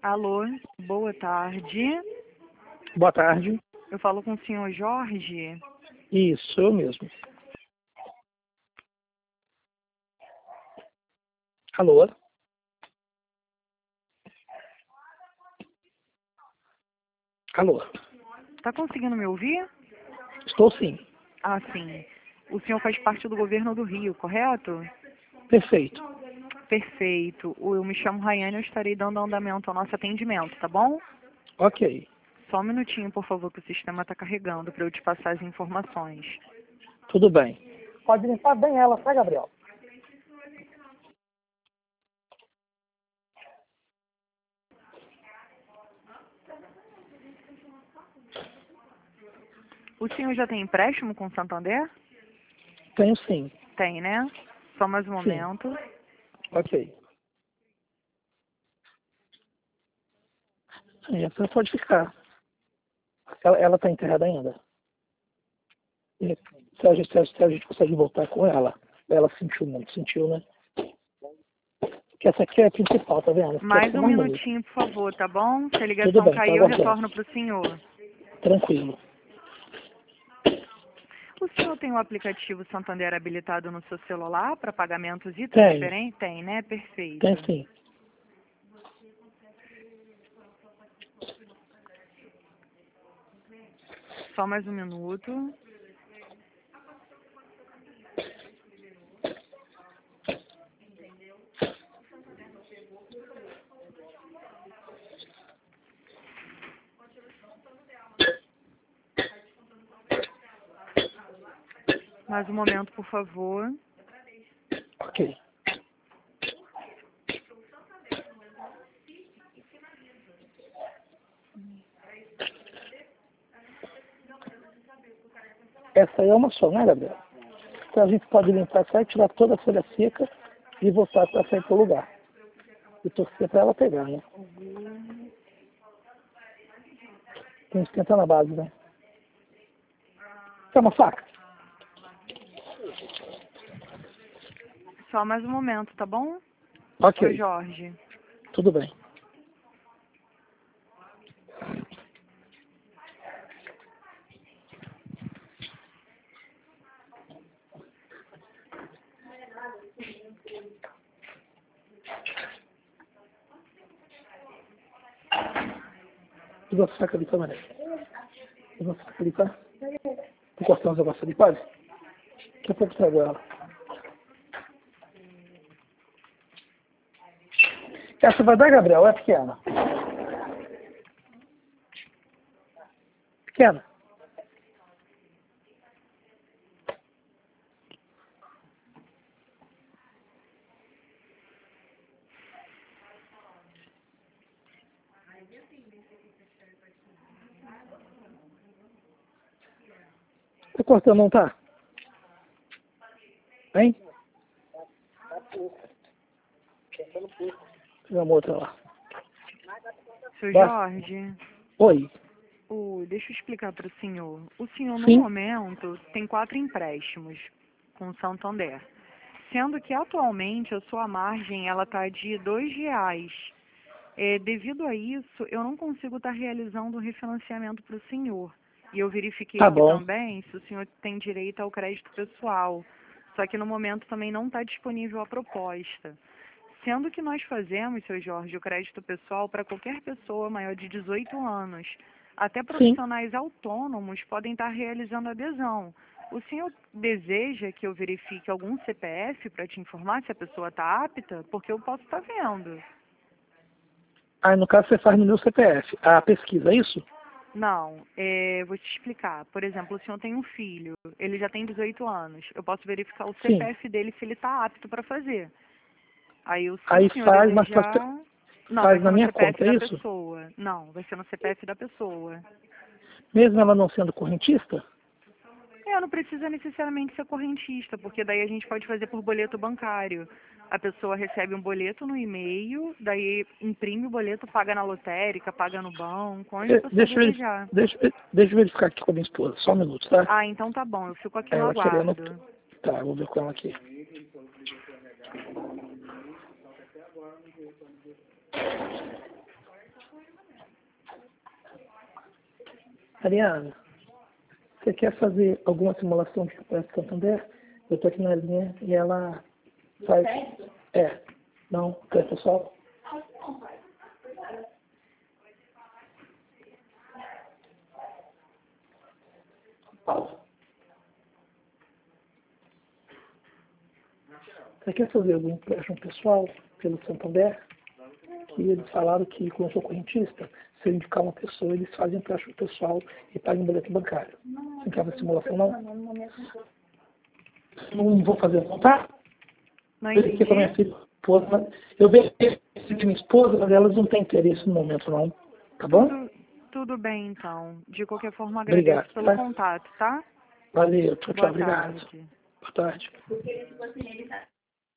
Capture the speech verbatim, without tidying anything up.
Alô, boa tarde. Boa tarde. Eu falo com o senhor Jorge. Isso, eu mesmo. Alô? Alô? Tá conseguindo me ouvir? Estou sim. Ah, sim. O senhor faz parte do governo do Rio, correto? Perfeito. Perfeito. Eu me chamo Rayane, eu estarei dando andamento ao nosso atendimento, tá bom? Ok. Só um minutinho, por favor, que o sistema está carregando para eu te passar as informações. Tudo bem. Pode limpar bem ela, tá, Gabriel? O senhor já tem empréstimo com o Santander? Tenho sim. Tem, né? Só mais um Sim. momento. Ok. Sim, você pode ficar. Ela está enterrada ainda. E se a, gente, se, a, se a gente consegue voltar com ela, ela sentiu muito, sentiu, né? Que essa aqui é a principal, tá vendo? Essa aqui é Mais a um mais bonita. minutinho, por favor, tá bom? Se a Tudo ligação bem, tô cair, eu aguardando. retorno para o senhor. Tranquilo. O senhor tem o aplicativo Santander habilitado no seu celular para pagamentos e Tem. transferência? Tem, né? Perfeito. Tem sim. Só mais um minuto. Mais um momento, por favor. Ok. Essa aí é uma só, né, Gabriel? Então a gente pode limpar essa e tirar toda a folha seca e voltar para sair para o lugar. E torcer para ela pegar, né? Tem que esquentar na base, né? Quer uma faca? Só mais um momento, tá bom? Ok. Oi, Jorge. Tudo bem. Pegou a faca ali, tá, Maria? Pegou a faca ali, tá? Vou cortar uns negócios ali, pode? Daqui a pouco eu trago ela. Essa vai dar, Gabriel? É pequena? Pequena? Tá cortando, não tá? Hein? Pegar uma outra lá. Seu Vai. Jorge, Oi. o, deixa eu explicar para o senhor. O senhor, no Sim. momento, tem quatro empréstimos com o Santander. Sendo que, atualmente, a sua margem ela está de dois reais. É, devido a isso, eu não consigo estar realizando o refinanciamento para o senhor. E eu verifiquei Tá aqui bom. também se o senhor tem direito ao crédito pessoal. Só que no momento também não está disponível a proposta. Sendo que nós fazemos, seu Jorge, o crédito pessoal para qualquer pessoa maior de dezoito anos. Até Sim. profissionais autônomos podem estar realizando adesão. O senhor deseja que eu verifique algum C P F para te informar se a pessoa está apta? Porque eu posso estar vendo. Aí, no caso, você faz no meu C P F. A pesquisa, é isso? Não, é, vou te explicar. Por exemplo, o senhor tem um filho, ele já tem dezoito anos. Eu posso verificar o Sim. C P F dele se ele está apto para fazer. Aí, o- se o Aí senhor faz, mas faz, desejar... Não, vai faz ser na no minha C P F conta, é da isso? pessoa. Não, vai ser no C P F da pessoa. Mesmo ela não sendo correntista? É, não precisa necessariamente ser correntista, porque daí a gente pode fazer por boleto bancário. A pessoa recebe um boleto no e-mail, daí imprime o boleto, paga na lotérica, paga no banco, onde a Eh, pessoa Deixa eu, verif- desejar. deixa, eu- deixa eu verificar aqui com a minha esposa. Só um minuto, tá? Ah, então tá bom, eu fico aqui no Ela querendo... aguardo. Tá, eu vou ver com ela aqui. Ariana, você quer fazer alguma simulação de Empréstimo Santander? Eu estou aqui na linha e ela faz... É. Não, quer pessoal? Pausa. Você quer fazer algum empréstimo pessoal pelo Santander? Que eles falaram que, como eu sou correntista, se eu indicar uma pessoa, eles fazem empréstimo pessoal e pagam um boleto bancário. Você não quer fazer simulação, não? Não vou fazer, não, tá? Não Eu aqui com a minha entendi. filha, esposa, mas eu vejo que minha esposa, mas elas não têm interesse no momento, não. Tá bom? Tudo, tudo bem, então. De qualquer forma, agradeço Obrigado, pelo tá? contato, tá? Valeu, tchau, tchau, Boa obrigado. tarde. Boa tarde.